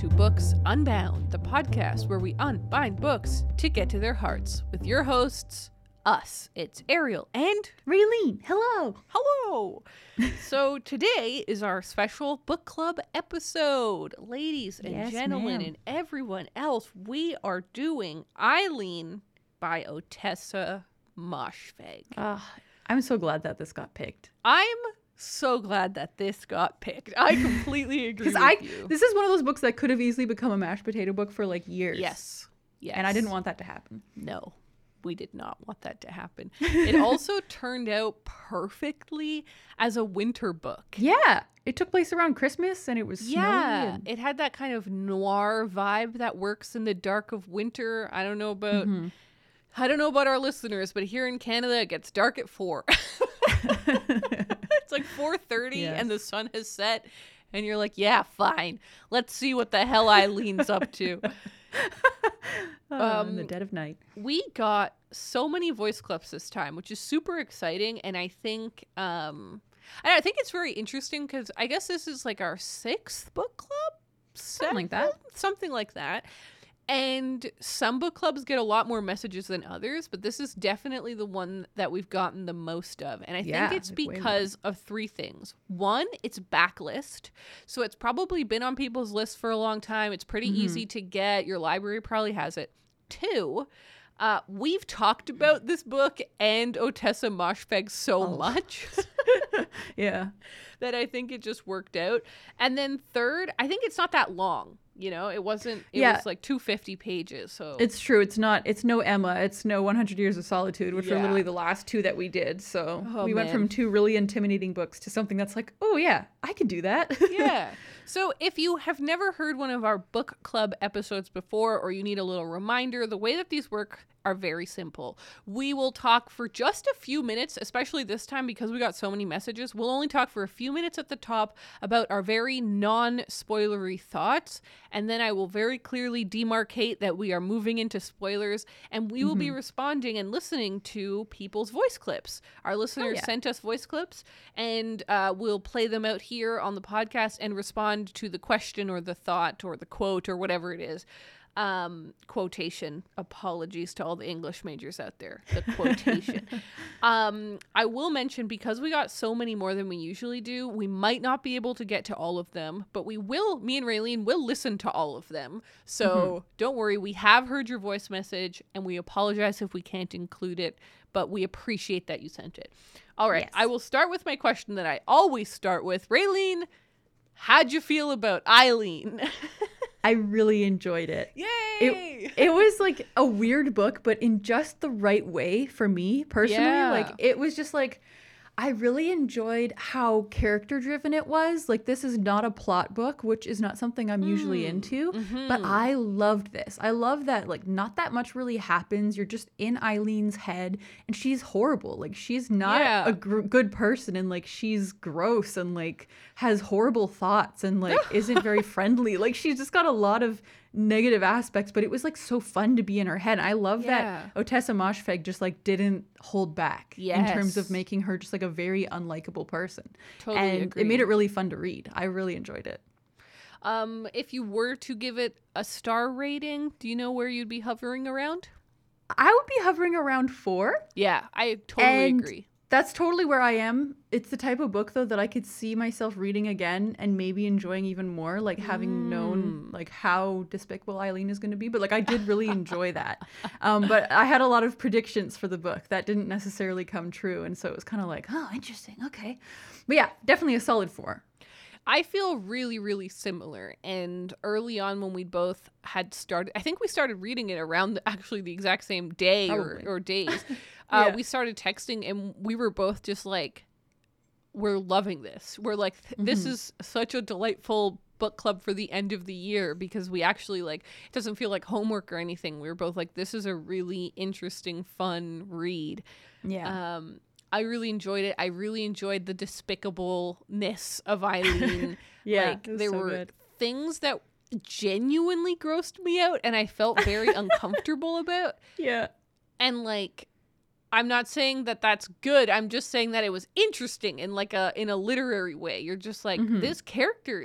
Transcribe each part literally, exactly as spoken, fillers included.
to Books Unbound, the podcast where we unbind books to get to their hearts with your hosts, us. It's Ariel and Raylene. Hello. Hello. So today is our special book club episode. Ladies and Yes, gentlemen ma'am. and everyone else, we are doing Eileen by Ottessa Moshfegh. Uh, I'm so glad that this got picked. I'm so glad that this got picked. I completely agree with Because I, you. this is one of those books that could have easily become a mashed potato book for like years. Yes. Yes. And I didn't want that to happen. No, we did not want that to happen. It also turned out perfectly as a winter book. Yeah. It took place around Christmas and it was snowy. Yeah, And, it had that kind of noir vibe that works in the dark of winter. I don't know about Mhm. I don't know about our listeners, but here in Canada it gets dark at four. It's like four thirty Yes. and the sun has set and you're like, yeah, fine. Let's see what the hell Eileen's up to. Oh, in the Um, dead of night. We got so many voice clips this time, which is super exciting. And I think, um, and I think it's very interesting because I guess this is like our sixth book club, Something like that. Seventh? something like that. And some book clubs get a lot more messages than others, but this is definitely the one that we've gotten the most of. And I Yeah, think it's like way more. because of three things. One, it's backlist. So it's probably been on people's lists for a long time. It's pretty Mhm. easy to get. Your library probably has it. Two, uh, we've talked about this book and Ottessa Moshfegh so Oh. much Yeah. that I think it just worked out. And then third, I think it's not that long. You know, it wasn't, it Yeah. was like two hundred fifty pages. So It's true. It's not, it's no Emma. It's no one hundred Years of Solitude, which Yeah. were literally the last two that we did. So Oh, we went man. from two really intimidating books to something that's like, oh yeah, I could do that. yeah. So if you have never heard one of our book club episodes before, or you need a little reminder, the way that these work are very simple. We will talk for just a few minutes, especially this time because we got so many messages. We'll only talk for a few minutes at the top about our very non-spoilery thoughts. And then I will very clearly demarcate that we are moving into spoilers, and we will be responding and listening to people's voice clips. Our listeners yeah. sent us voice clips, and uh, we'll play them out here on the podcast and respond to the question or the thought or the quote or whatever it is. Um, quotation. Apologies to all the English majors out there. The quotation. um, I will mention, because we got so many more than we usually do, we might not be able to get to all of them, but we will, me and Raylene will listen to all of them. So Mm-hmm. don't worry. We have heard your voice message and we apologize if we can't include it, but we appreciate that you sent it. All right. Yes. I will start with my question that I always start with. Raylene, how'd you feel about Eileen? I really enjoyed it. Yay! It, it was like a weird book, but in just the right way for me personally. Yeah. Like it was just like, I really enjoyed how character driven it was. Like this is not a plot book, which is not something I'm usually Mm, into, mhm. but I loved this. I love that like not that much really happens. You're just in Eileen's head and she's horrible. Like she's not Yeah. a gr- good person and like she's gross and like has horrible thoughts and like isn't very friendly. Like she's just got a lot of negative aspects, but it was like so fun to be in her head. I love Yeah. that Ottessa Moshfegh just like didn't hold back in terms Yes. of making her just like a very unlikable person. Totally and agree. it made it really fun to read. I really enjoyed it. Um, if you were to give it a star rating, do you know where you'd be hovering around? I would be hovering around four. Yeah, I totally And agree. That's totally where I am. It's the type of book though that I could see myself reading again and maybe enjoying even more, like having known like how despicable Eileen is going to be. But like I did really enjoy that. Um, but I had a lot of predictions for the book that didn't necessarily come true, and so it was kind of like, oh, interesting, okay. But yeah, definitely a solid four. I feel really, really similar. And early on when we both had started, I think we started reading it around the, actually the exact same day or, Probably. or days. Uh, Yeah. We started texting and we were both just like, we're loving this. We're like, this Mhm. is such a delightful book club for the end of the year, because we actually like, it doesn't feel like homework or anything. We were both like, this is a really interesting, fun read. Yeah. Um, I really enjoyed it. I really enjoyed the despicableness of Eileen. Yeah, like it was there so were good. things that genuinely grossed me out and I felt very uncomfortable about. Yeah. And like, I'm not saying that that's good. I'm just saying that it was interesting in like a in a literary way. You're just like, Mhm. this character is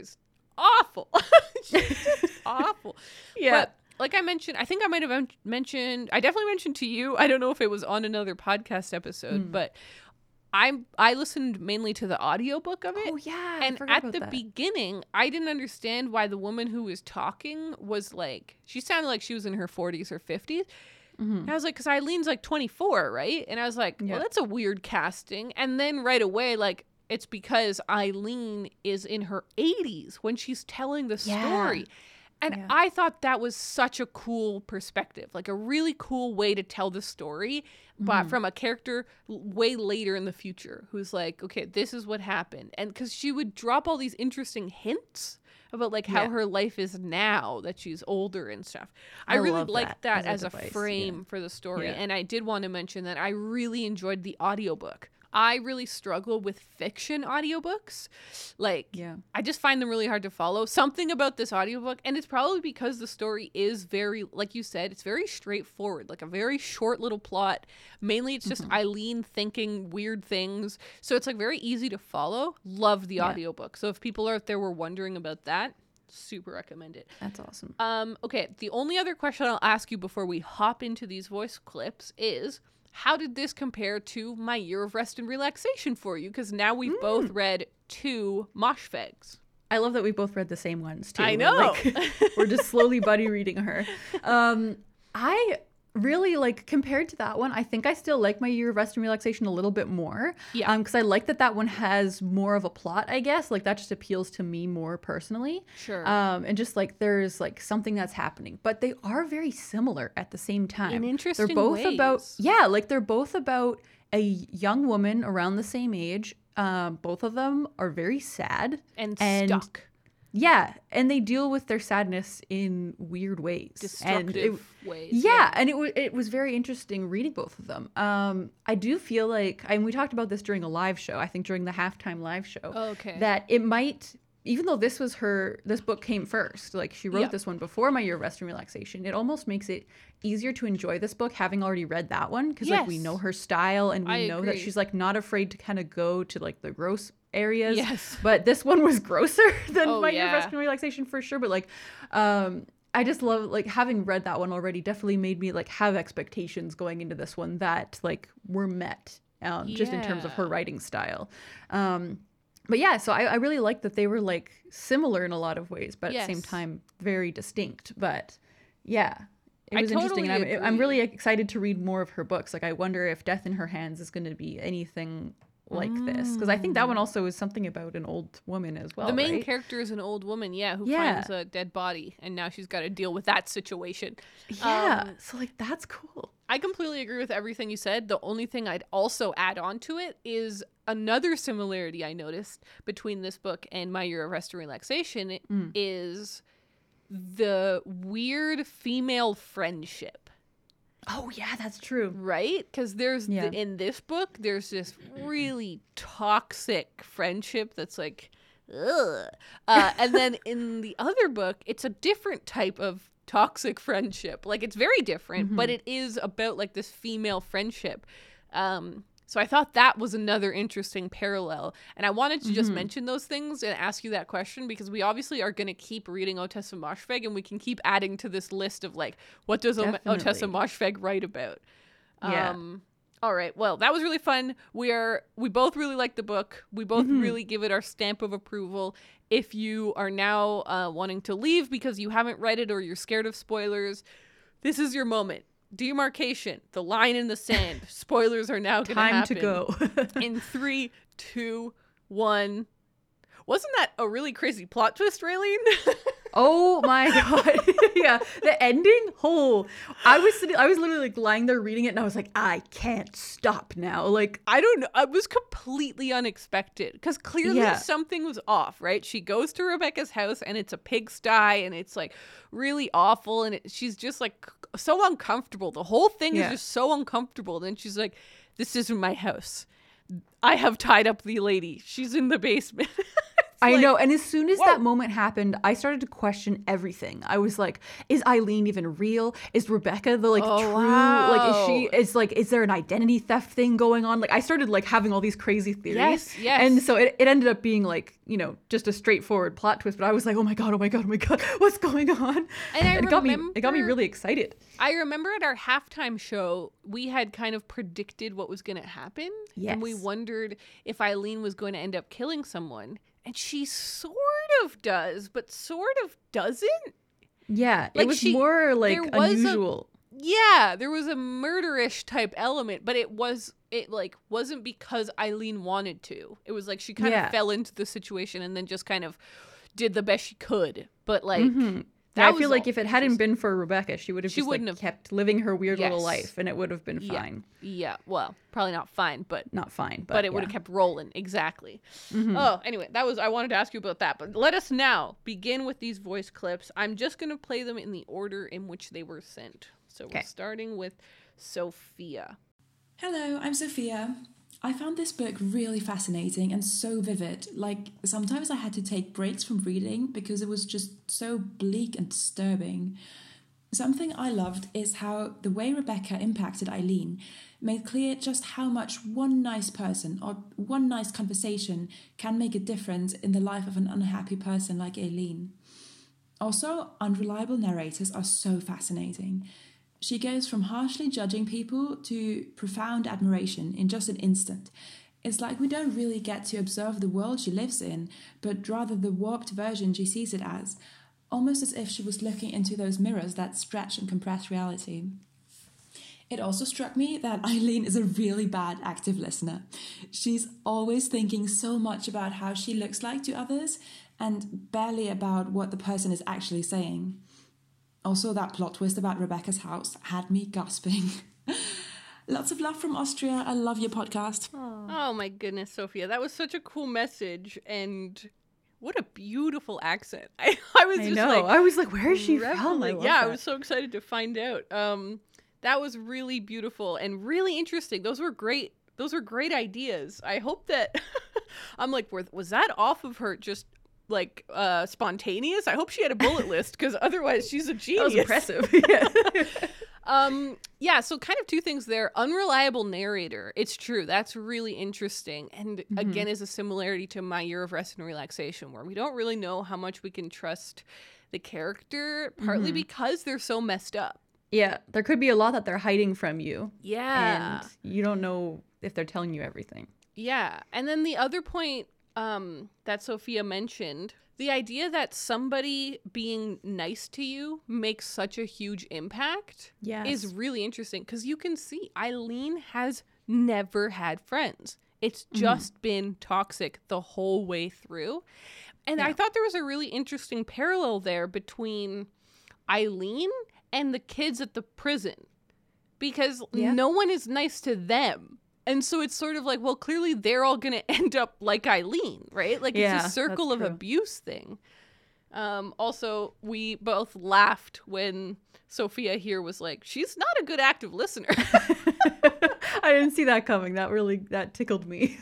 awful. She's just awful. Yeah. But like I mentioned, I think I might have men- mentioned, I definitely mentioned to you, I don't know if it was on another podcast episode, mm. but I'm, I listened mainly to the audiobook of it. Oh, yeah. And I forgot at about the that. beginning, I didn't understand why the woman who was talking was like, she sounded like she was in her forties or fifties. Mm-hmm. And I was like, because Eileen's like twenty-four, right? And I was like, yeah. well, that's a weird casting. And then right away, like, it's because Eileen is in her eighties when she's telling the yeah. story. And yeah. I thought that was such a cool perspective, like a really cool way to tell the story, but mm. from a character way later in the future who's like, okay, this is what happened. And because she would drop all these interesting hints about like how yeah. her life is now that she's older and stuff. I, I really liked that, that as, as a, a frame yeah. for the story. Yeah. And I did want to mention that I really enjoyed the audiobook. I really struggle with fiction audiobooks. Like, yeah. I just find them really hard to follow. Something about this audiobook, and it's probably because the story is very, like you said, it's very straightforward, like a very short little plot. Mainly it's just mm-hmm. Eileen thinking weird things. So it's like very easy to follow. Love the yeah. audiobook. So if people out there were wondering about that, super recommend it. That's awesome. Um, okay, the only other question I'll ask you before we hop into these voice clips is, how did this compare to My Year of Rest and Relaxation for you? Because now we've mm. both read two Moshfeghs. I love that we both read the same ones, too. I know. We're, like, we're just slowly buddy reading her. Um, I really, like, compared to that one, I think I still like My Year of Rest and Relaxation a little bit more. Yeah. Um, because I like that that one has more of a plot, I guess. Like, that just appeals to me more personally. Sure. Um, and just, like, there's, like, something that's happening. But they are very similar at the same time. In interesting They're both ways. about, yeah, like, they're both about a young woman around the same age. Um, both of them are very sad. And, and stuck. Yeah, and they deal with their sadness in weird ways. Destructive it, ways. Yeah, yeah, and it, w- it was very interesting reading both of them. Um, I do feel like, and we talked about this during a live show, I think during the halftime live show, oh, okay. that it might, even though this was her, this book came first, like she wrote yep. this one before My Year of Rest and Relaxation, it almost makes it easier to enjoy this book having already read that one, because yes. like we know her style and we I know agree. that she's like not afraid to kind of go to like the gross areas. Yes. But this one was grosser than oh, My yeah. Year of Rest and Relaxation for sure. But like, um, I just love like having read that one already definitely made me like have expectations going into this one that like were met um, yeah. just in terms of her writing style. Um, but yeah, so I, I really liked that they were like similar in a lot of ways, but yes. at the same time, very distinct. But yeah. It was I interesting, totally and I'm, I'm really excited to read more of her books. Like, I wonder if Death in Her Hands is going to be anything like mm. this, because I think that one also is something about an old woman as well. The main right? character is an old woman, yeah, who yeah. finds a dead body, and now she's got to deal with that situation. Yeah, um, so like that's cool. I completely agree with everything you said. The only thing I'd also add on to it is another similarity I noticed between this book and My Year of Rest and Relaxation mm. is the weird female friendship. Oh yeah, that's true. Right? Because there's yeah. the, in this book, there's this really toxic friendship that's like, ugh. Uh, and then in the other book, it's a different type of toxic friendship. Like it's very different, mm-hmm. but it is about like this female friendship. Um, so I thought that was another interesting parallel. And I wanted to mm-hmm. just mention those things and ask you that question because we obviously are going to keep reading Ottessa Moshfegh and we can keep adding to this list of like, what does o- Ottessa Moshfegh write about? Yeah. Um, all right. Well, that was really fun. We are, we both really like the book. We both mm-hmm. really give it our stamp of approval. If you are now uh, wanting to leave because you haven't read it or you're scared of spoilers, this is your moment. Demarcation, the line in the sand. Spoilers are now going to happen. Time to go. In three, two, one. Wasn't that a really crazy plot twist, Raylene? Oh my god. Yeah. The ending? Oh. I was sitting I was literally like lying there reading it and I was like, I can't stop now. Like I don't know. It was completely unexpected because clearly yeah. something was off, right? She goes to Rebecca's house and it's a pigsty and it's like really awful and it, she's just like so uncomfortable. The whole thing yeah. is just so uncomfortable. Then she's like, this isn't my house. I have tied up the lady. She's in the basement. I like, know. And as soon as whoa. that moment happened, I started to question everything. I was like, is Eileen even real? Is Rebecca the like Oh, true, wow. like, is she, is like, is there an identity theft thing going on? Like I started like having all these crazy theories. Yes, yes. And so it, it ended up being like, you know, just a straightforward plot twist. But I was like, oh my God, oh my God, oh my God, what's going on? And I it got me, remember- it got me really excited. I remember at our halftime show, we had kind of predicted what was going to happen. Yes. And we wondered if Eileen was going to end up killing someone. And she sort of does, but sort of doesn't. Yeah. Like it was she- more like there was a- unusual. Yeah, there was a murderish type element, but it was, it like wasn't because Eileen wanted to. It was like she kind Yeah. of fell into the situation and then just kind of did the best she could. But like, Mhm. that I was feel like all if it hadn't interesting. been for Rebecca, she would have She just like wouldn't have- kept living her weird little Yes. life, and it would have been Yeah. fine. Yeah, well, probably not fine, but Not fine, but, but, it would yeah. have kept rolling. Exactly. Mhm. Oh, anyway, that was I wanted to ask you about that. But let us now begin with these voice clips. I'm just going to play them in the order in which they were sent. So we're Okay. starting with Sophia. Hello, I'm Sophia. I found this book really fascinating and so vivid. Like, sometimes I had to take breaks from reading because it was just so bleak and disturbing. Something I loved is how the way Rebecca impacted Eileen made clear just how much one nice person or one nice conversation can make a difference in the life of an unhappy person like Eileen. Also, unreliable narrators are so fascinating. She goes from harshly judging people to profound admiration in just an instant. It's like we don't really get to observe the world she lives in, but rather the warped version she sees it as, almost as if she was looking into those mirrors that stretch and compress reality. It also struck me that Eileen is a really bad active listener. She's always thinking so much about how she looks like to others and barely about what the person is actually saying. Also, that plot twist about Rebecca's house had me gasping. Lots of love from Austria. I love your podcast. Oh my goodness, Sophia. That was such a cool message and what a beautiful accent. I, I was I just know. like I was like, where is she from? I reveling. love Yeah, I that. was so excited to find out. Um that was really beautiful and really interesting. Those were great. Those were great ideas. I hope that I'm like, were- was that off of her just like uh spontaneous? I hope she had a bullet list because otherwise she's a That genius. was impressive. Yeah. Um, yeah, so kind of two things there. Unreliable narrator. It's true. That's really interesting. And Mm-hmm. again, is a similarity to My Year of Rest and Relaxation, where we don't really know how much we can trust the character, partly Mm-hmm. because they're so messed up. Yeah, there could be a lot that they're hiding from you, Yeah. and you don't know if they're telling you everything. Yeah. And then the other point um, that Sophia mentioned, the idea that somebody being nice to you makes such a huge impact Yes. is really interesting because you can see Eileen has never had friends. It's just been toxic the whole way through. And I Yeah. thought there was a really interesting parallel there between Eileen and the kids at the prison because Yeah. no one is nice to them. And so it's sort of like, well, clearly they're all going to end up like Eileen, right? Like Yeah, it's a circle that's of true. abuse thing. Um, also, we both laughed when Sophia here was like, she's not a good active listener. I didn't see that coming. That really that tickled me.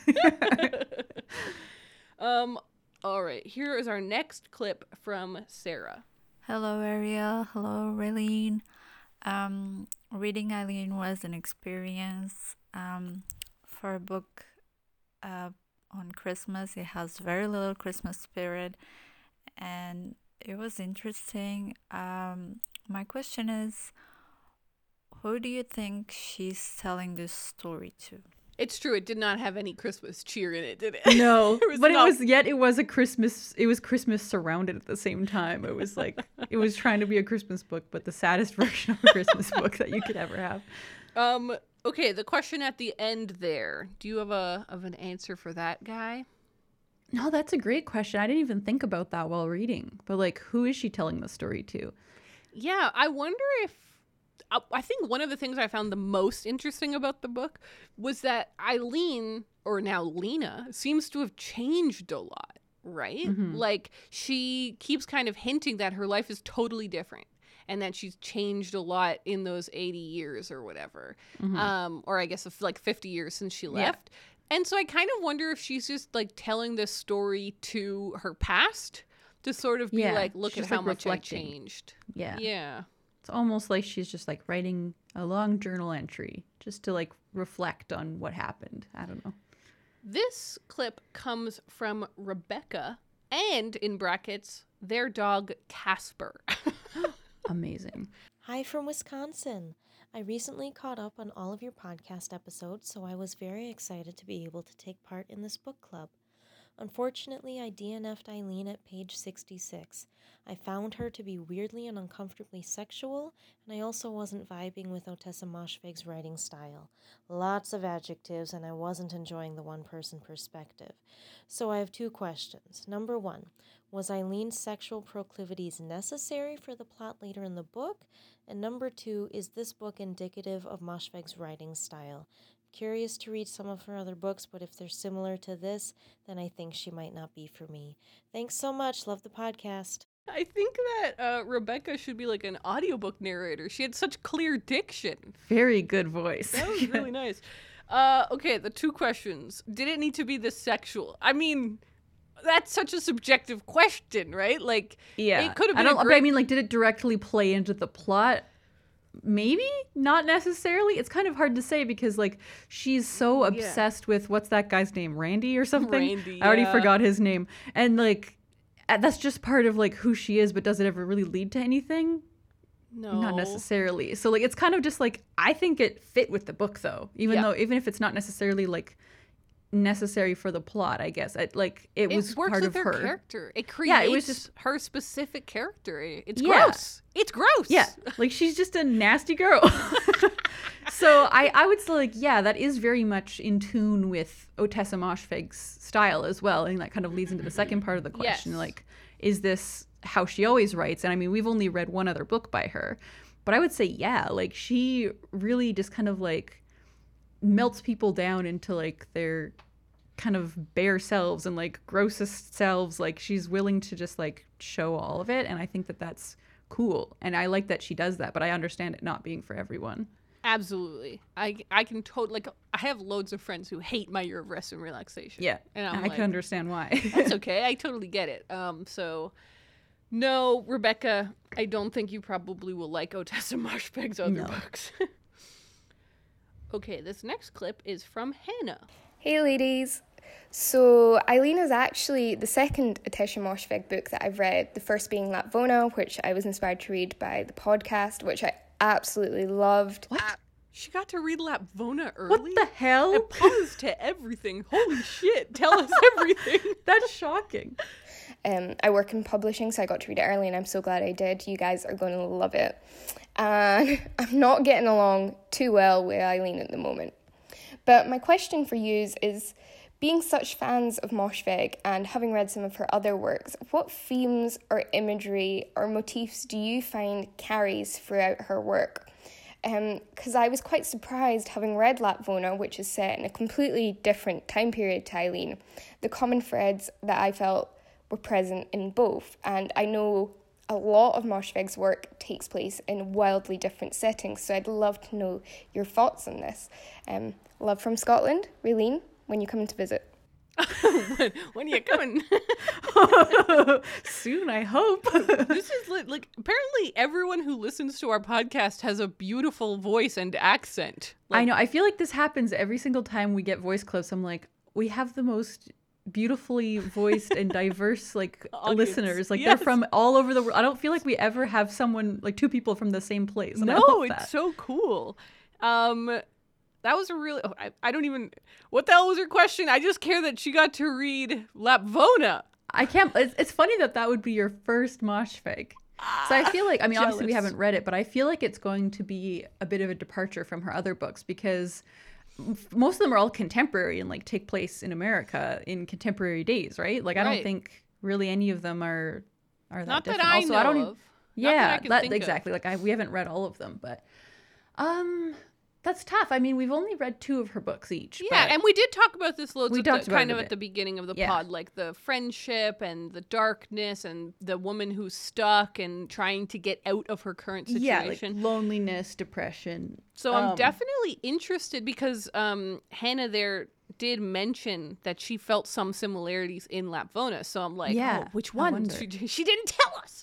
um, all right, here is our next clip from Sarah. Hello, Ariel. Hello, Raylene. Um, reading Eileen was an experience. Um, for a book uh, on Christmas, it has very little Christmas spirit, and it was interesting. Um, my question is, who do you think she's telling this story to? It's true, it did not have any Christmas cheer in it, did it? No, There was but not- it was yet it was a Christmas. It was Christmas surrounded at the same time. It was like it was trying to be a Christmas book, but the saddest version of a Christmas book that you could ever have. Um, okay, the question at the end there. Do you have a of an answer for that guy? No, that's a great question. I didn't even think about that while reading. But like, who is she telling the story to? Yeah, I wonder if I- I think one of the things I found the most interesting about the book was that Eileen, or now Lena, seems to have changed a lot, right? Mhm. Like she keeps kind of hinting that her life is totally different. and that she's changed a lot in those eighty years or whatever. Mhm. Um, or I guess if, like fifty years since she left. And so I kind of wonder if she's just like telling this story to her past to sort of be Yeah, like, look she's, at how like, much reflecting. I changed. Yeah. Yeah. It's almost like she's just like writing a long journal entry just to like reflect on what happened. I don't know. This clip comes from Rebecca and, in brackets, their dog Casper. Amazing. Hi from Wisconsin. I recently caught up on all of your podcast episodes, so I was very excited to be able to take part in this book club. Unfortunately, I D N F'd Eileen at page sixty-six. I found her to be weirdly and uncomfortably sexual, and I also wasn't vibing with Ottessa Moshfegh's writing style. Lots of adjectives, and I wasn't enjoying the one-person perspective. So I have two questions. Number one, was Eileen's sexual proclivities necessary for the plot later in the book? And number two, is this book indicative of Moshfegh's writing style? Curious to read some of her other books, but if they're similar to this, then I think she might not be for me. Thanks so much. Love the podcast. I think that uh, Rebecca should be like an audiobook narrator. She had such clear diction. Very good voice. That was really nice. Uh, okay, the two questions. Did it need to be this sexual? I mean, that's such a subjective question, right? Like, Yeah. it could have I been a don't, but great... I mean, like, did it directly play into the plot? Maybe, not necessarily. It's kind of hard to say because, like, she's so obsessed with what's that guy's name, Randy or something. Randy, I already yeah. forgot his name, and like, uh, that's just part of like who she is. But does it ever really lead to anything? No. Not necessarily. So like, it's kind of just like, I think it fit with the book though, even Yeah. though even if it's not necessarily like necessary for the plot, I guess. I, like it, It was works part with of her, her. character. It creates Yeah, it was just- her specific character. It's Yeah. gross. It's gross. Yeah, like she's just a nasty girl. So I, I would say like, yeah, that is very much in tune with Ottessa Moshfegh's style as well. And that kind of leads into the second part of the question. Yes. Like, is this how she always writes? And I mean, we've only read one other book by her, but I would say, yeah, like she really just kind of like melts people down into like their kind of bare selves and like grossest selves. Like she's willing to just like show all of it. And I think that that's cool. And I like that she does that, but I understand it not being for everyone. Absolutely. I, I can totally, like, I have loads of friends who hate My Year of Rest and Relaxation. Yeah. And I'm I like, can understand why. that's okay. I totally get it. Um, so, no, Rebecca, I don't think you probably will like Ottessa Moshfegh's other No. books. Okay, this next clip is from Hannah. Hey ladies! So Eileen is actually the second Ottessa Moshfegh book that I've read, the first being Lapvona, which I was inspired to read by the podcast, which I absolutely loved. What? She got to read Lapvona early? What the hell? And paused to everything. Holy shit, tell us everything. That's shocking. Um, I work in publishing, so I got to read it early, and I'm so glad I did. You guys are going to love it. And I'm not getting along too well with Eileen at the moment. But my question for you is, being such fans of Moshfegh and having read some of her other works, what themes or imagery or motifs do you find carries throughout her work? Because um, I was quite surprised, having read Lapvona, which is set in a completely different time period to Eileen, the common threads that I felt were present in both. And I know a lot of Moshfegh's work takes place in wildly different settings, so I'd love to know your thoughts on this. Um, love from Scotland, Raylene, when you come to visit. when, when are you coming? Soon, I hope. This is li- like, apparently everyone who listens to our podcast has a beautiful voice and accent. Like, I know. I feel like this happens every single time we get voice clips. I'm like, we have the most beautifully voiced and diverse like Audience. listeners. Like Yes. they're from all over the world. I don't feel like we ever have someone like two people from the same place. And I No, love it's that. so cool. Um, that was a really. Oh, I, I don't even. What the hell was her question? I just care that she got to read Lapvona. I can't. It's, it's funny that that would be your first Moshfegh. So I feel like, I mean, obviously we Jealous. haven't read it, but I feel like it's going to be a bit of a departure from her other books because f- most of them are all contemporary and like take place in America in contemporary days, right? Like I Right. don't think really any of them are are that Not that different. I also, know I don't. e- of. Not that Yeah, I can that, think of. exactly. Like I, we haven't read all of them, but um, That's tough. I mean, we've only read two of her books each. Yeah, but and we did talk about this loads We of talked the, about kind it of a at bit. the beginning of the Yeah. pod, like the friendship and the darkness and the woman who's stuck and trying to get out of her current yeah, like situation. loneliness, depression. So I'm Um, definitely interested because um, Hannah there did mention that she felt some similarities in Lapvona. So I'm like, Yeah, oh, which I one? wonder. She, she didn't tell us.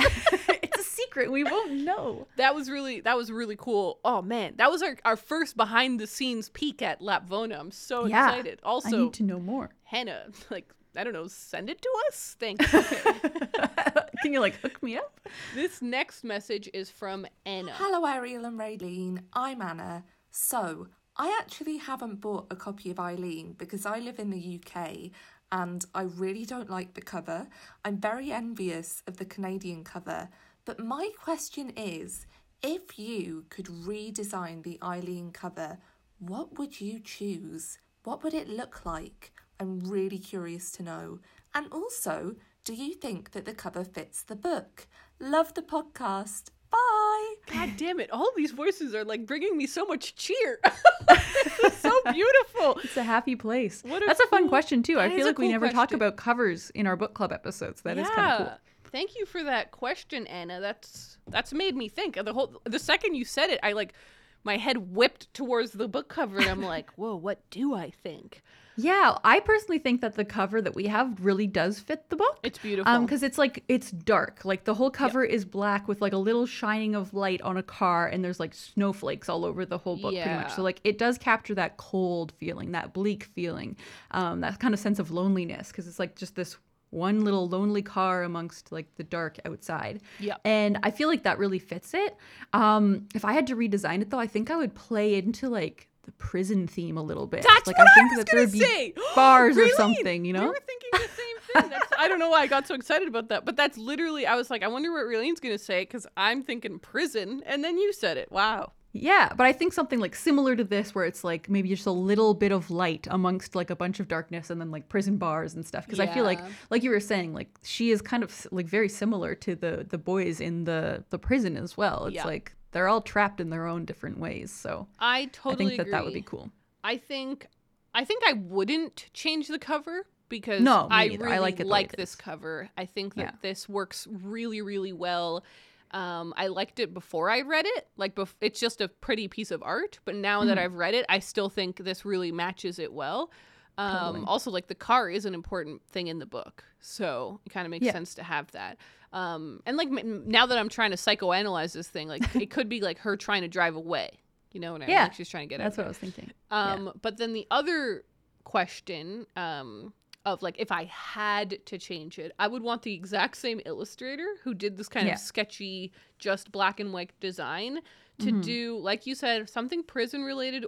It's a secret. We won't know. That was really that was really cool. Oh man, that was our, our first behind the scenes peek at Lapvona. I'm so Yeah, excited. Also, I need to know more. Hannah, like I don't know, send it to us. Thanks. Okay. Can you like hook me up? This next message is from Anna. Hello, Ariel and Raylene. I'm Anna. So, I actually haven't bought a copy of Eileen because I live in the U K and I really don't like the cover. I'm very envious of the Canadian cover. But my question is, if you could redesign the Eileen cover, what would you choose? What would it look like? I'm really curious to know. And also, do you think that the cover fits the book? Love the podcast. Bye. God damn it. All these voices are like bringing me so much cheer. This is so beautiful. It's a happy place. What a That's a fun cool- question too. that I is feel a like we cool never talk question. about covers in our book club episodes. That is kind of cool. Thank you for that question, Anna. That's that's made me think. The whole the second you said it, I like my head whipped towards the book cover and I'm like, whoa, what do I think? Yeah, I personally think that the cover that we have really does fit the book. It's beautiful. Um, because it's like it's dark. Like the whole cover is black with like a little shining of light on a car, and there's like snowflakes all over the whole book, pretty Yeah. much. So like it does capture that cold feeling, that bleak feeling, um, that kind of sense of loneliness, because it's like just this one little lonely car amongst like the dark outside. Yep. And I feel like that really fits it. Um, if I had to redesign it though, I think I would play into like the prison theme a little bit. That's like what I think I was that gonna there'd be say. bars or Raylene, something, you We know? were thinking the same thing. That's, I don't know why I got so excited about that, but that's literally, I was like, I wonder what Raylene's going to say because I'm thinking prison, and then you said it. Wow. Yeah, but I think something like similar to this, where it's like maybe just a little bit of light amongst like a bunch of darkness, and then like prison bars and stuff. Because I feel like, Yeah. like you were saying, like she is kind of like very similar to the the boys in the the prison as well. It's Yeah. like they're all trapped in their own different ways. So I totally I think that that would agree. be cool. I think I think I wouldn't change the cover because No, me I neither. really I like, like it the way it this is. cover. I think that Yeah. this works really, really well. Um, I liked it before I read it. Like, bef- it's just a pretty piece of art. But now that Mhm. I've read it, I still think this really matches it well. Um, Totally. Also, like the car is an important thing in the book, so it kind of makes Yeah. sense to have that. Um, and like m- now that I'm trying to psychoanalyze this thing, like it could be like her trying to drive away. You know what I mean? Yeah, Like she's trying to get out. That's what I was thinking. Um, But then the other question um, of like, if I had to change it, I would want the exact same illustrator who did this kind Yeah. of sketchy, just black and white design to Mhm. do, like you said, something prison related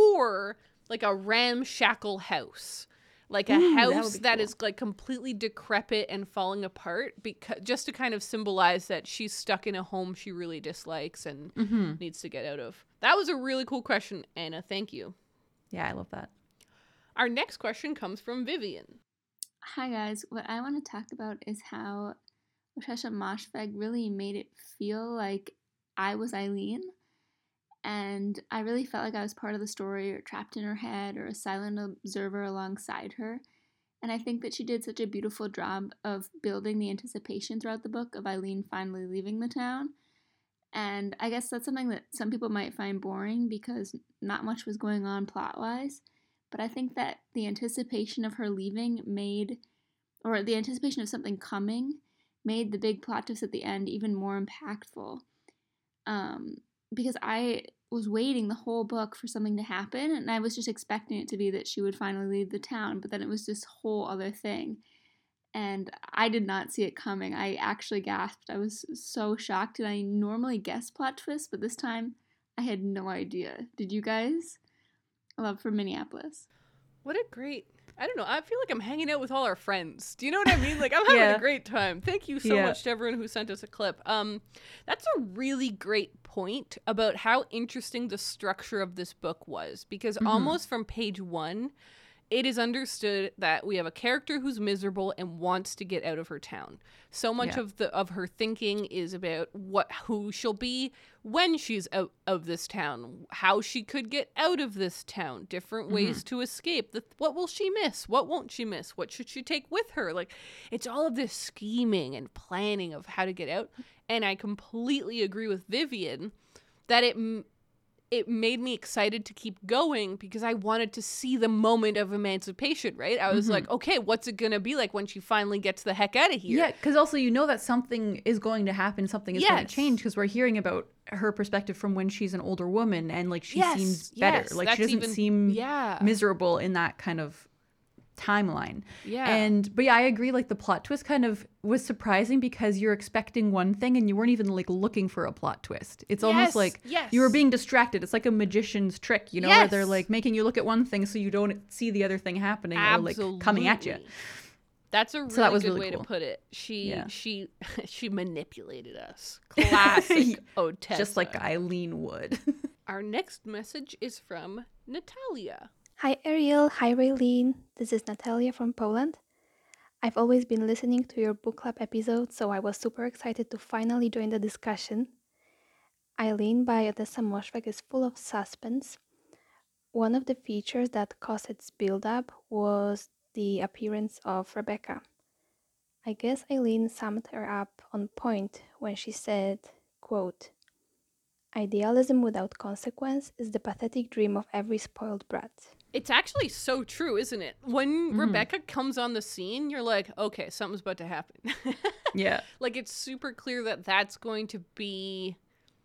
or like a ramshackle house. Like a Ooh, that would house be that cool. is like completely decrepit and falling apart, because just to kind of symbolize that she's stuck in a home she really dislikes and Mm-hmm. needs to get out of. That was a really cool question, Anna. Thank you. Yeah, I love that. Our next question comes from Vivian. Hi guys, what I want to talk about is how Oshesha Moshfegh really made it feel like I was Eileen, and I really felt like I was part of the story or trapped in her head or a silent observer alongside her. And I think that she did such a beautiful job of building the anticipation throughout the book of Eileen finally leaving the town. And I guess that's something that some people might find boring because not much was going on plot-wise. But I think that the anticipation of her leaving made, or the anticipation of something coming, made the big plot twist at the end even more impactful. Um, because I was waiting the whole book for something to happen, and I was just expecting it to be that she would finally leave the town, but then it was this whole other thing. And I did not see it coming. I actually gasped. I was so shocked, and I normally guess plot twists, but this time I had no idea. Did you guys? Love from Minneapolis. What a great, I don't know, I feel like I'm hanging out with all our friends. Do you know what I mean? Like, I'm having Yeah. a great time. Thank you so Yeah. much to everyone who sent us a clip. Um, that's a really great point about how interesting the structure of this book was, because Mhm. almost from page one, it is understood that we have a character who's miserable and wants to get out of her town. So much Yeah. of the of her thinking is about what who she'll be when she's out of this town, how she could get out of this town, different ways Mm-hmm. to escape. The, what will she miss? What won't she miss? What should she take with her? Like, it's all of this scheming and planning of how to get out. And I completely agree with Vivian that it m- it made me excited to keep going because I wanted to see the moment of emancipation, right? I was Mhm. like, okay, what's it going to be like when she finally gets the heck out of here? Yeah, because also you know that something is going to happen, something is going Yes. to change, because we're hearing about her perspective from when she's an older woman, and like she Yes, seems better. yes, Like that's she doesn't even- seem yeah. miserable in that kind of timeline. Yeah. And but yeah, I agree. Like the plot twist kind of was surprising because you're expecting one thing and you weren't even like looking for a plot twist. It's almost Yes, like yes. you were being distracted. It's like a magician's trick, you know, where they're Yes. like making you look at one thing so you don't see the other thing happening or like coming at you. Absolutely. That's a really So that was good really way cool. to put it. She Yeah. she she manipulated us. Classic Otessa. Just like Eileen would. Our next message is from Natalia. Hi Ariel, hi Raylene. This is Natalia from Poland. I've always been listening to your book club episodes, so I was super excited to finally join the discussion. Eileen by Odessa Moshfegh is full of suspense. One of the features that caused its build-up was the appearance of Rebecca. I guess Eileen summed her up on point when she said, quote, "Idealism without consequence is the pathetic dream of every spoiled brat." It's actually so true, isn't it? When Rebecca comes on the scene, you're like, okay, something's about to happen. Yeah. Like, it's super clear that that's going to be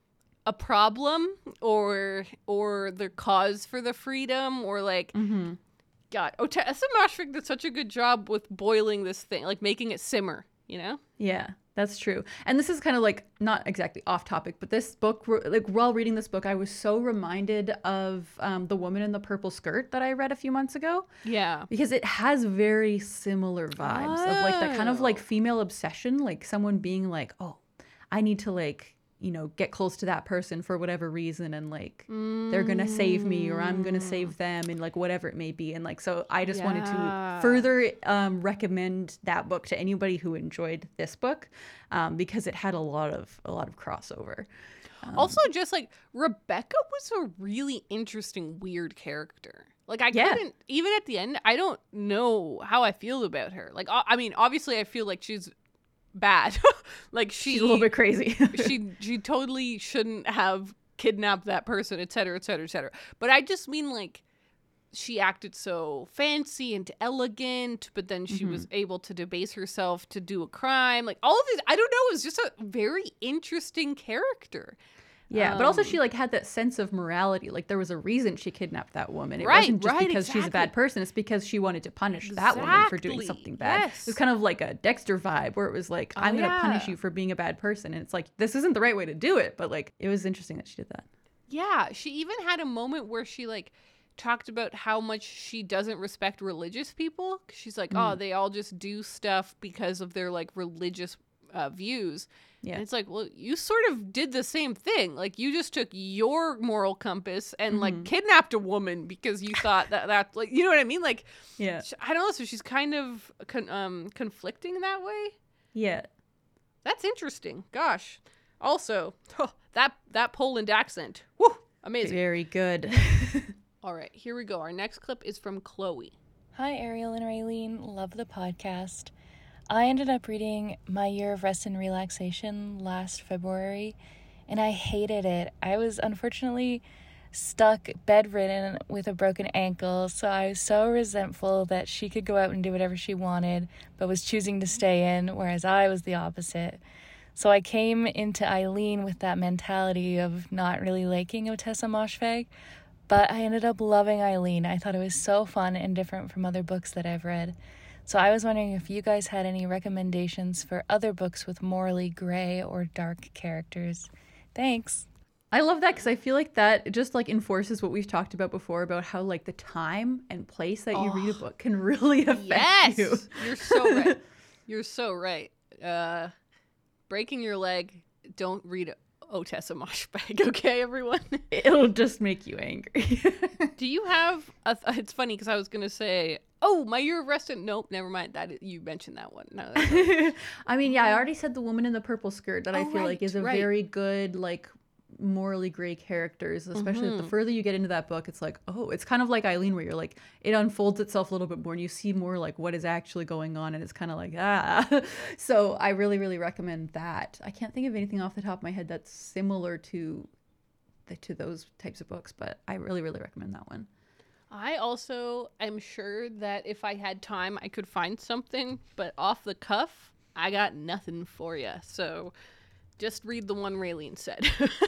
a problem or or the cause for the freedom or like, Mm-hmm. God, Otessa Moshfegh did such a good job with boiling this thing, like making it simmer, you know? Yeah, that's true. And this is kind of like not exactly off topic, but this book, like while reading this book, I was so reminded of um, The Woman in the Purple Skirt that I read a few months ago. Yeah. Because it has very similar vibes of like that kind of like Oh. female obsession, like someone being like, oh, I need to like, you know, get close to that person for whatever reason and like they're going to save me or I'm going to save them and like whatever it may be. And like, so I just wanted Yeah. to further um, recommend that book to anybody who enjoyed this book um, because it had a lot of, a lot of crossover. Um, Also, just like Rebecca was a really interesting, weird character. Like, I Yeah. couldn't, even at the end, I don't know how I feel about her. Like, I I mean, obviously, I feel like she's bad. Like, she, she's a little bit crazy. she, she totally shouldn't have kidnapped that person, et cetera, et cetera, et cetera. But I just mean, like, she acted so fancy and elegant, but then she was able to debase herself to do a crime. Like, all of this, I don't know, it was just a very interesting character. Yeah, but also Um, she like had that sense of morality. Like there was a reason she kidnapped that woman. It Right, wasn't just right, because she's a bad exactly. person. It's because she wanted to punish that woman for doing Exactly, something bad. yes. It was kind of like a Dexter vibe where it was like, Oh, I'm going to punish yeah. you for being a bad person. And it's like, this isn't the right way to do it. But like, it was interesting that she did that. Yeah, she even had a moment where she like talked about how much she doesn't respect religious people. 'Cause she's like, oh, they all just do stuff because of their like religious uh, views. Yeah. And it's like, well, you sort of did the same thing. Like, you just took your moral compass and like kidnapped a woman because you thought that that like, you know what I mean? Like, Yeah. sh- I don't know. So she's kind of con- um conflicting in that way. Yeah. That's interesting. Gosh. Also, that that Poland accent. Woo, amazing. Very good. All right, here we go. Our next clip is from Chloe. Hi, Ariel and Raylene. Love the podcast. I ended up reading My Year of Rest and Relaxation last February, and I hated it. I was unfortunately stuck bedridden with a broken ankle, so I was so resentful that she could go out and do whatever she wanted, but was choosing to stay in, whereas I was the opposite. So I came into Eileen with that mentality of not really liking Otessa Moshfegh, but I ended up loving Eileen. I thought it was so fun and different from other books that I've read. So I was wondering if you guys had any recommendations for other books with morally gray or dark characters. Thanks. I love that because I feel like that just like enforces what we've talked about before about how like the time and place that you read a book can really affect Yes, you. you're so right. You're so right. Uh, breaking your leg. Don't read Otessa Moshfegh, okay, everyone? It'll just make you angry. Do you have a th- it's funny because I was gonna say, oh, My Year of Reston. Nope, never mind. That you mentioned that one. No, that's right. I mean, yeah, I already said The Woman in the Purple Skirt that I Oh, feel like right, is a right. very good, like, morally gray characters, especially the Mhm. further you get into that book. It's like, oh, it's kind of like Eileen, where you're like, it unfolds itself a little bit more and you see more like what is actually going on, and it's kind of like, ah. So I really, really recommend that. I can't think of anything off the top of my head that's similar to the, to those types of books, but I really, really recommend that one. I also am sure that if I had time, I could find something, but off the cuff, I got nothing for you. So just read the one Raylene said.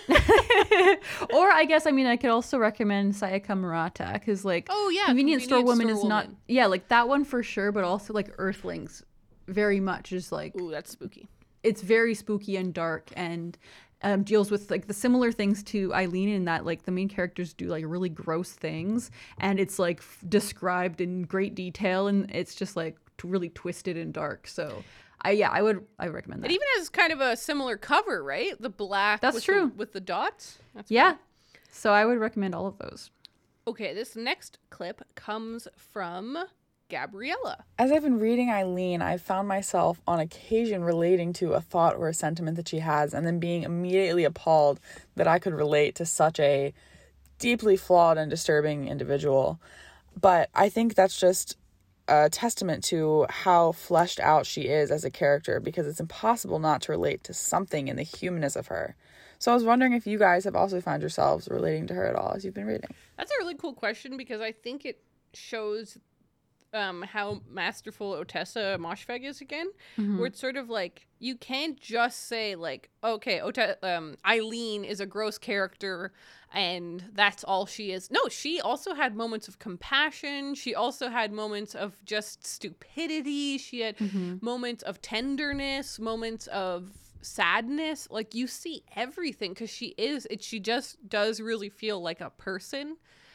Or I guess, I mean, I could also recommend Sayaka Murata, because, like, Oh, yeah, Convenience Store Convenience Woman Store is not, Woman. yeah, like that one for sure, but also like Earthlings, very much just like, Ooh, that's spooky. it's very spooky and dark, and um, deals with like the similar things to Eileen, in that like the main characters do like really gross things, and it's like f- described in great detail, and it's just like t- really twisted and dark. So I yeah I would I would recommend that. It even has kind of a similar cover, right? The black. That's with true. The, with the dots. That's Yeah, cool. so I would recommend all of those. Okay, this next clip comes from Gabriella. As I've been reading Eileen, I've found myself on occasion relating to a thought or a sentiment that she has, and then being immediately appalled that I could relate to such a deeply flawed and disturbing individual. But I think that's just a testament to how fleshed out she is as a character, because it's impossible not to relate to something in the humanness of her. So I was wondering if you guys have also found yourselves relating to her at all as you've been reading. That's a really cool question because I think it shows um, how masterful Otessa Moshfegh is again, Mhm. where it's sort of like you can't just say like, okay, Ote- um, Eileen is a gross character and that's all she is. No, she also had moments of compassion. She also had moments of just stupidity. She had Mhm. moments of tenderness, moments of sadness. Like you see everything because she is it she just does really feel like a person.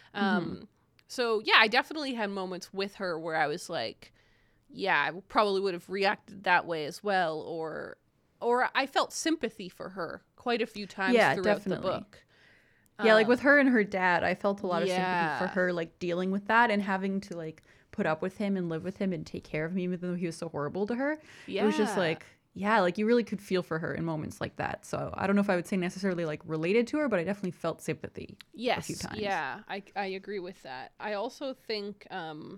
Um so yeah, I definitely had moments with her where I was like, yeah, I probably would have reacted that way as well, or or I felt sympathy for her quite a few times Yeah, throughout definitely. the book. Yeah, like Um, with her and her dad, I felt a lot of sympathy yeah. for her, like dealing with that and having to like put up with him and live with him and take care of him, even though he was so horrible to her. It was just Yeah. like, yeah, like you really could feel for her in moments like that. So I don't know if I would say necessarily like related to her, but I definitely felt sympathy Yes, a few times. yeah, I, I agree with that. I also think, um,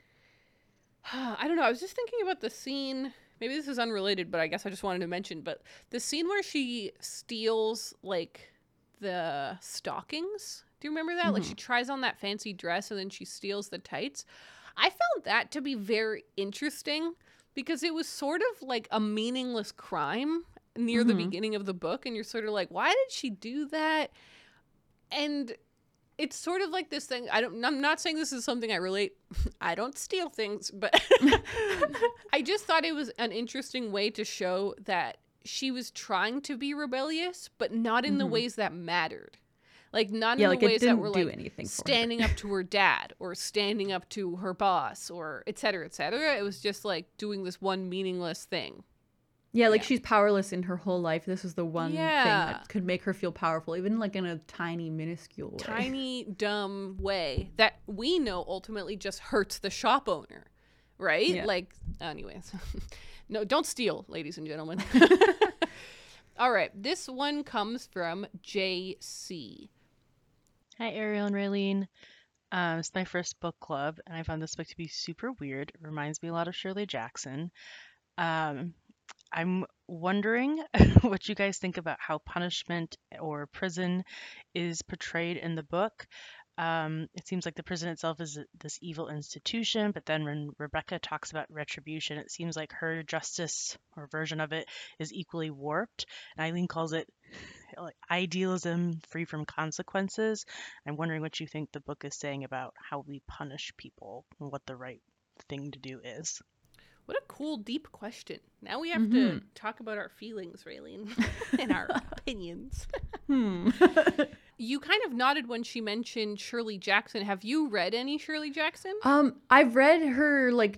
I don't know, I was just thinking about the scene, maybe this is unrelated, but I guess I just wanted to mention, but the scene where she steals, like, the stockings, do you remember that? Like, she tries on that fancy dress and then she steals the tights. I found that to be very interesting because it was sort of like a meaningless crime near the Mhm. beginning of the book, and you're sort of like, why did she do that? And it's sort of like this thing. I don't. I'm not saying this is something I relate. I don't steal things, but I just thought it was an interesting way to show that she was trying to be rebellious, but not in the Mhm. ways that mattered. Like not Yeah, in like the it ways that didn't were do like anything for her. standing up to her dad or standing up to her boss or et cetera, et cetera. It was just like doing this one meaningless thing. Yeah, like Yeah. she's powerless in her whole life. This was the one thing Yeah. that could make her feel powerful, even like in a tiny, minuscule way. Tiny, dumb way that we know ultimately just hurts the shop owner, right? Yeah. Like, anyways. No, don't steal, ladies and gentlemen. All right, this one comes from J C. Hi, Ariel and Raylene. Um, it's my first book club, and I found this book to be super weird. It reminds me a lot of Shirley Jackson. Um, I'm wondering what you guys think about how punishment or prison is portrayed in the book. Um, it seems like the prison itself is this evil institution, but then when Rebecca talks about retribution, it seems like her justice or version of it is equally warped. And Eileen calls it like idealism free from consequences. I'm wondering what you think the book is saying about how we punish people and what the right thing to do is. What a cool, deep question. Now we have to Mhm. talk about our feelings, Raylene, and our opinions. Hmm. You kind of nodded when she mentioned Shirley Jackson. Have you read any Shirley Jackson? Um, I've read her like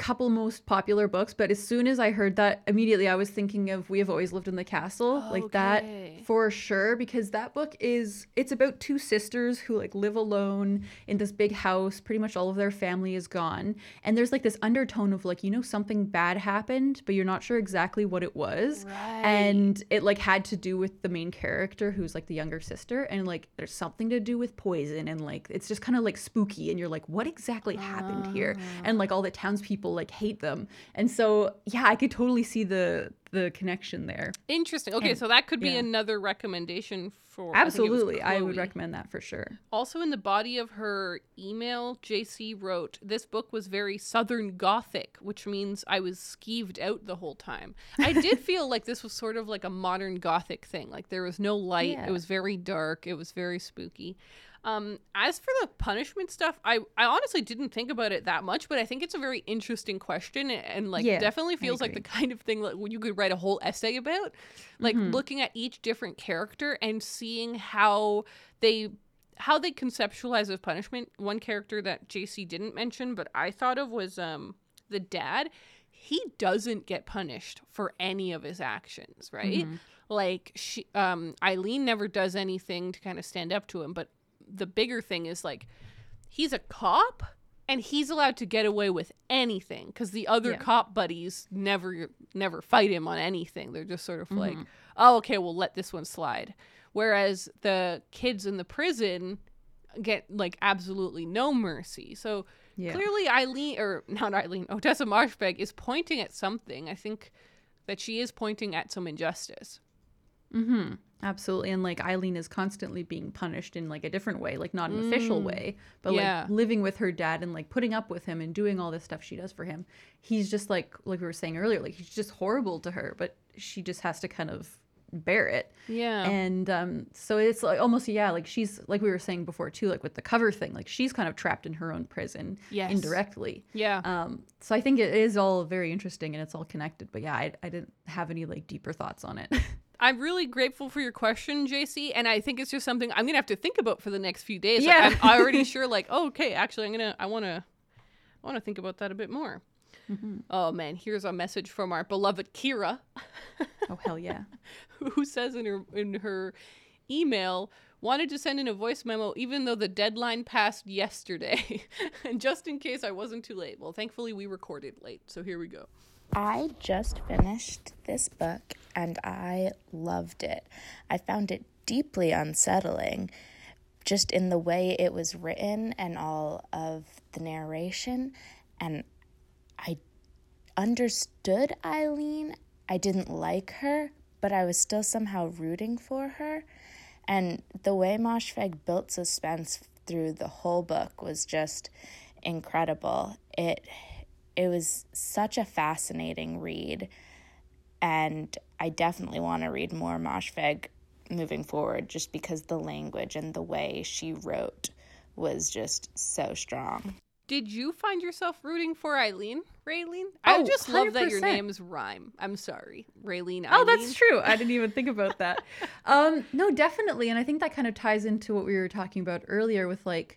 couple most popular books, but as soon as I heard that, immediately I was thinking of We Have Always Lived in the Castle, like that for sure, because that book is, it's about two sisters who like live alone in this big house. Pretty much all of their family is gone. And there's like this undertone of like, you know, something bad happened, but you're not sure exactly what it was. Right. And it like had to do with the main character who's like the younger sister. And like, there's something to do with poison. And like, it's just kind of like spooky. And you're like, what exactly happened here? And like all the townspeople like hate them. And so yeah, I could totally see the the connection there. Interesting. Okay, And, so that could be yeah. another recommendation for Absolutely. I, I would recommend that for sure. Also in the body of her email, J C wrote, this book was very Southern Gothic, which means I was skeeved out the whole time. I did feel like this was sort of like a modern Gothic thing. Like there was no light. Yeah. It was very dark. It was very spooky. Um, as for the punishment stuff, I, I honestly didn't think about it that much, but I think it's a very interesting question and, and like Yeah, definitely I feels like the agree. kind of thing that you could write a whole essay about, like Mhm. looking at each different character and seeing how they how they conceptualize of punishment. One character that J C didn't mention, but I thought of was um the dad. He doesn't get punished for any of his actions, right? Mhm. Like she um Eileen never does anything to kind of stand up to him, but the bigger thing is like he's a cop and he's allowed to get away with anything because the other Yeah. cop buddies never never fight him on anything. They're just sort of like, Mhm. oh, okay, we'll let this one slide. Whereas the kids in the prison get like absolutely no mercy. So Yeah. clearly Eileen, or not Eileen, Odessa Marshbeg is pointing at something. I think that she is pointing at some injustice. Mm-hmm. Absolutely. And like Eileen is constantly being punished in like a different way, like not an official Mm. way, but Yeah. like living with her dad and like putting up with him and doing all this stuff she does for him. He's just like, like we were saying earlier, like he's just horrible to her, but she just has to kind of bear it. Yeah. And um, so it's like almost, yeah, like she's, like we were saying before too, like with the cover thing, like she's kind of trapped in her own prison Yes. indirectly. Yeah. Um, so I think it is all very interesting and it's all connected, but yeah, I, I didn't have any like deeper thoughts on it. I'm really grateful for your question, J C, and I think it's just something I'm gonna have to think about for the next few days. Yeah. Like, I'm already sure, like, oh, okay, actually, I'm gonna, I wanna, I wanna think about that a bit more. Mm-hmm. Oh man, here's a message from our beloved Kira, Oh, hell yeah. who says in her in her email, wanted to send in a voice memo even though the deadline passed yesterday, and just in case I wasn't too late. Well, thankfully we recorded late, so here we go. I just finished this book and I loved it. I found it deeply unsettling, just in the way it was written and all of the narration. And I understood Eileen. I didn't like her, but I was still somehow rooting for her. And the way Moshfegh built suspense through the whole book was just incredible. It It was such a fascinating read, and I definitely want to read more Moshfegh moving forward just because the language and the way she wrote was just so strong. Did you find yourself rooting for Eileen, Raylene? I Oh, just love that your one hundred percent. names rhyme. I'm sorry, Raylene. Oh, Eileen. that's true. I didn't even think about that. Um, no, definitely. And I think that kind of ties into what we were talking about earlier with like,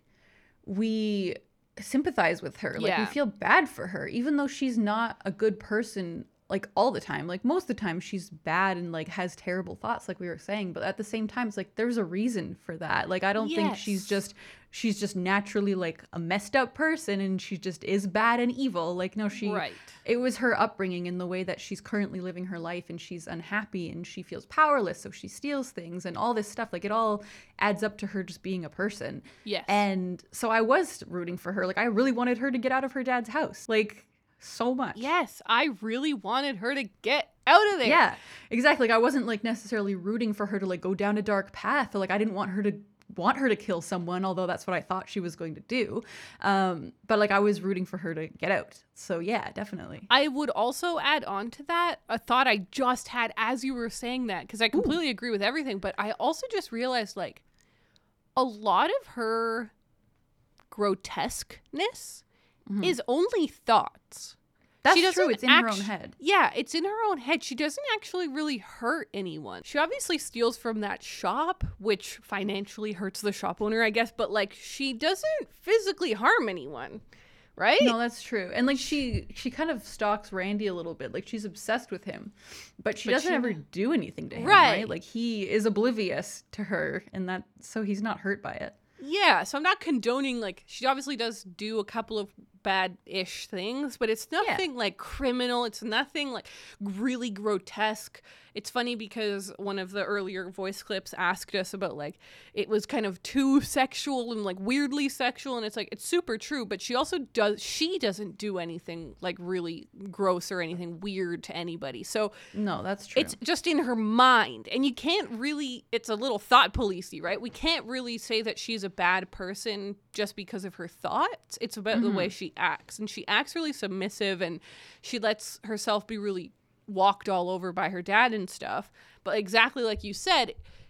we sympathize with her. Like we Yeah. feel bad for her, even though she's not a good person like all the time. Like most of the time she's bad and like has terrible thoughts like we were saying, but at the same time it's like there's a reason for that. Like I don't think she's Yes. just she's just naturally like a messed up person and she just is bad and evil. Like no, she Right. it was her upbringing and the way that she's currently living her life and she's unhappy and she feels powerless, so she steals things and all this stuff. Like it all adds up to her just being a person. Yes. And so I was rooting for her. Like I really wanted her to get out of her dad's house. Like so much. Yes, I really wanted her to get out of there. Yeah, exactly. Like I wasn't like necessarily rooting for her to like go down a dark path. Or, like I didn't want her to want her to kill someone, although that's what I thought she was going to do. Um, but like I was rooting for her to get out. So yeah, definitely. I would also add on to that a thought I just had as you were saying that, because I completely agree with everything, but I also just realized like a lot of her grotesqueness is only thoughts. That's She true. doesn't It's in her own act- head. Yeah, it's in her own head. She doesn't actually really hurt anyone. She obviously steals from that shop, which financially hurts the shop owner, I guess, but like she doesn't physically harm anyone, right? No, that's true. And like she she kind of stalks Randy a little bit. Like she's obsessed with him, but she But doesn't she- ever do anything to him, Right. right? Like he is oblivious to her, and that so he's not hurt by it. Yeah, so I'm not condoning, like, she obviously does do a couple of bad-ish things, but it's nothing like criminal. It's nothing like really grotesque. It's funny because one of the earlier voice clips asked us about, like, it was kind of too sexual and like weirdly sexual, and it's like, it's super true, but she also does, she doesn't do anything like really gross or anything weird to anybody. So No, that's true. it's just in her mind, and you can't really, it's a little thought policey, right? We can't really say that she's a bad person just because of her thoughts. It's about the way she acts, and she acts really submissive, and she lets herself be really walked all over by her dad and stuff. But exactly like you said,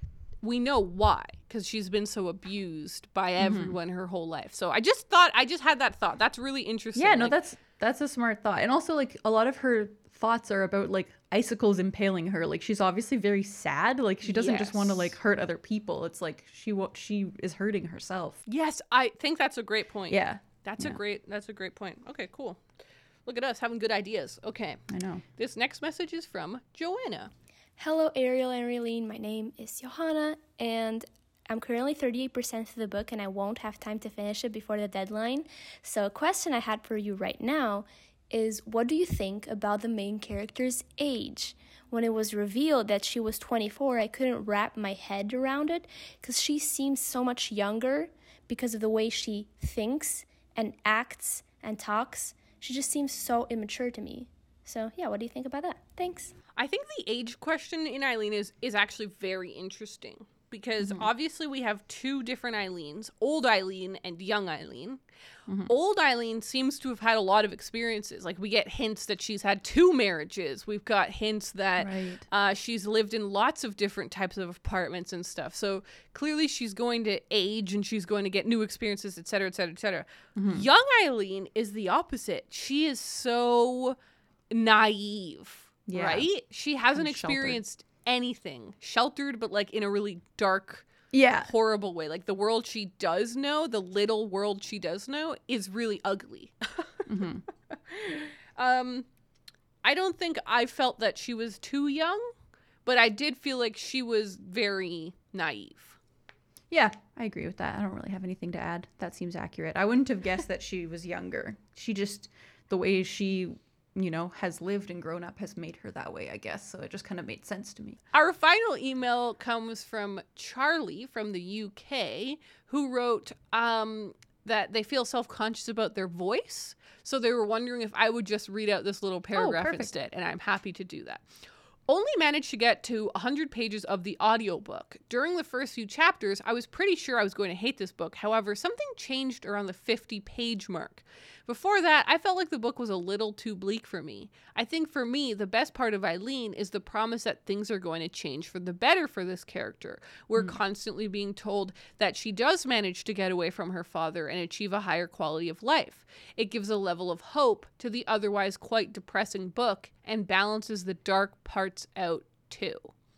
we know why, because she's been so abused by everyone her whole life. So I just thought, I just had that thought. That's really interesting. Yeah, no, Like, that's that's a smart thought. And also like a lot of her thoughts are about like icicles impaling her. Like she's obviously very sad. Like she doesn't just want to Yes. like hurt other people. It's like she wa- she is hurting herself. yes, I think that's a great point. Yeah. That's a Yeah. great that's a great point. Okay, cool. Look at us having good ideas. Okay. I know. This next message is from Joanna. Hello, Ariel and Raylene. My name is Johanna, and I'm currently thirty-eight percent through the book, and I won't have time to finish it before the deadline. So a question I had for you right now is, what do you think about the main character's age? When it was revealed that she was twenty-four, I couldn't wrap my head around it, because she seems so much younger because of the way she thinks and acts and talks. She just seems so immature to me. So yeah, what do you think about that? Thanks. I think the age question in Eileen is is actually very interesting, because obviously we have two different Eileens, old Eileen and young Eileen. Old Eileen seems to have had a lot of experiences. Like, we get hints that she's had two marriages. We've got hints that Right. uh, she's lived in lots of different types of apartments and stuff. So clearly she's going to age and she's going to get new experiences, et cetera, et cetera, et cetera. Young Eileen is the opposite. She is so naive, Yeah. right? She hasn't And sheltered. experienced anything. Sheltered, but like in a really dark, Yeah. horrible way. Like, the world she does know, the little world she does know, is really ugly. um, I don't think I felt that she was too young, but I did feel like she was very naive. Yeah, I agree with that. I don't really have anything to add. That seems accurate. I wouldn't have guessed that she was younger. She just, the way she, you know, has lived and grown up has made her that way, I guess. So it just kind of made sense to me. Our final email comes from Charlie from the U K, who wrote um, that they feel self-conscious about their voice. So they were wondering if I would just read out this little paragraph perfect. instead, and I'm happy to do that. Only managed to get to one hundred pages of the audiobook. During the first few chapters, I was pretty sure I was going to hate this book. However, something changed around the fifty page mark. Before that, I felt like the book was a little too bleak for me. I think for me, the best part of Eileen is the promise that things are going to change for the better for this character. We're constantly being told that she does manage to get away from her father and achieve a higher quality of life. It gives a level of hope to the otherwise quite depressing book and balances the dark parts out too.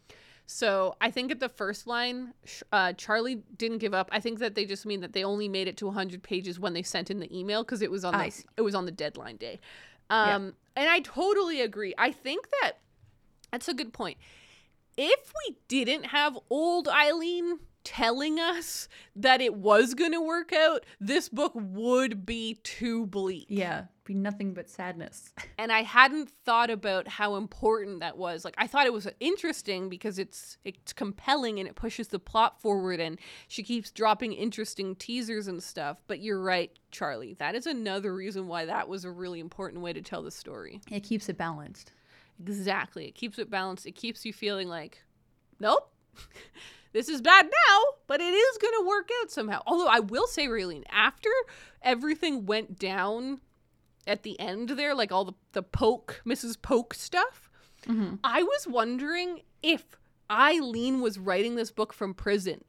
So I think at the first line, sh- uh, Charlie didn't give up. I think that they just mean that they only made it to one hundred pages when they sent in the email, because it was on I the, see. it was on the deadline day. Um, And I totally agree. I think that that's a good point. If we didn't have old Eileen telling us that it was going to work out, this book would be too bleak. Yeah, be nothing but sadness. And I hadn't thought about how important that was. Like, I thought it was interesting because it's it's compelling and it pushes the plot forward, and she keeps dropping interesting teasers and stuff. But you're right, Charlie. That is another reason why that was a really important way to tell the story. It keeps it balanced. Exactly. It keeps it balanced. It keeps you feeling like, nope, this is bad now, but it is going to work out somehow. Although I will say, Raylene, after everything went down at the end there, like all the, the Polk, Missus Polk stuff, I was wondering if Eileen was writing this book from prison.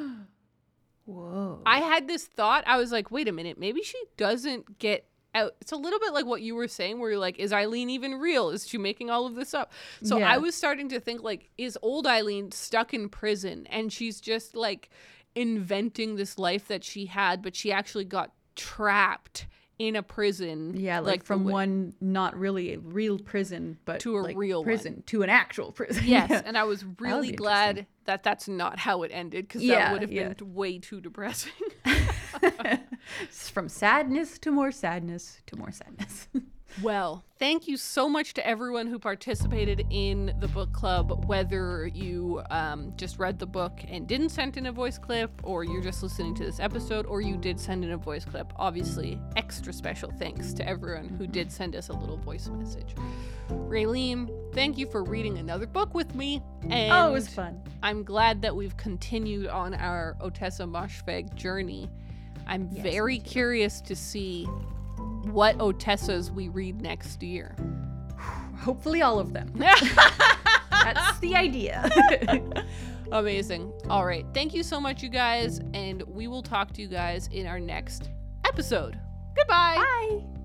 Whoa. I had this thought. I was like, wait a minute, maybe she doesn't get out. It's a little bit like what you were saying, where you're like, is Eileen even real? Is she making all of this up? So Yeah. I was starting to think, like, is old Eileen stuck in prison and she's just like inventing this life that she had, but she actually got trapped in a prison. Yeah, like, like from the, one not really a real prison, but to a like real prison one. to an actual prison. Yes, Yeah. and I was really glad that that's not how it ended, because Yeah, that would have yeah. been way too depressing. It's from sadness to more sadness to more sadness. Well, thank you so much to everyone who participated in the book club, whether you um, just read the book and didn't send in a voice clip, or you're just listening to this episode, or you did send in a voice clip. Obviously, extra special thanks to everyone who did send us a little voice message. Raylene, thank you for reading another book with me. And Oh, it was fun. I'm glad that we've continued on our Ottessa Moshfegh journey. I'm Yes, very me too. curious to see what Ottessas we read next year. Hopefully all of them. That's the idea. Amazing. All right. Thank you so much, you guys, and we will talk to you guys in our next episode. Goodbye. Bye.